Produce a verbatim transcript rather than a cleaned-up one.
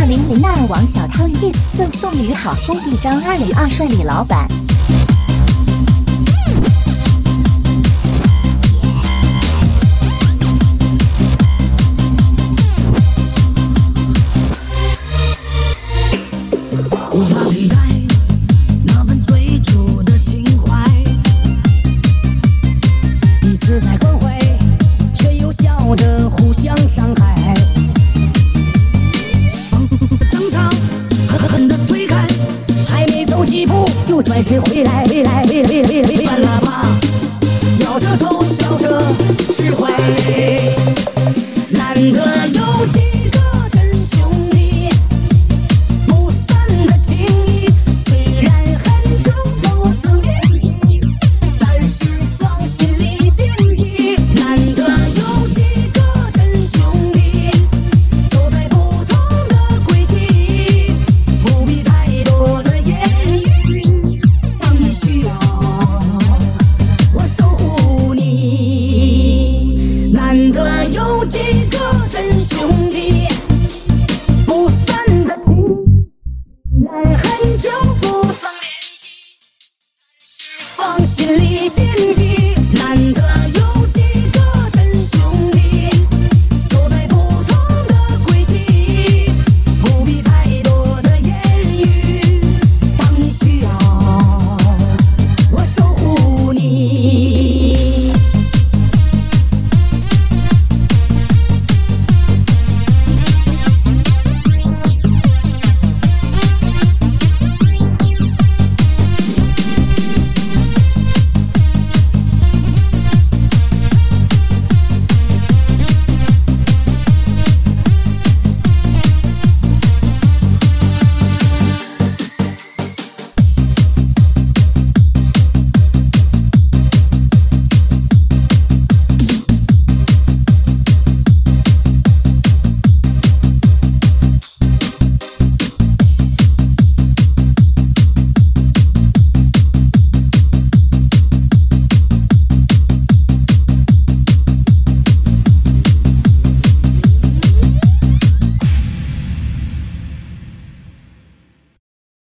零零二王小汤 diss 赠送与好兄弟张二李二帅李老板。 无法替代那份最初的情怀，彼此在关怀，却有效的互相伤害。放肆争吵，狠狠地推开，还没走几步又转身回来，回来，回来，回来，回来，关喇叭，摇着头笑着释怀，难得有几个。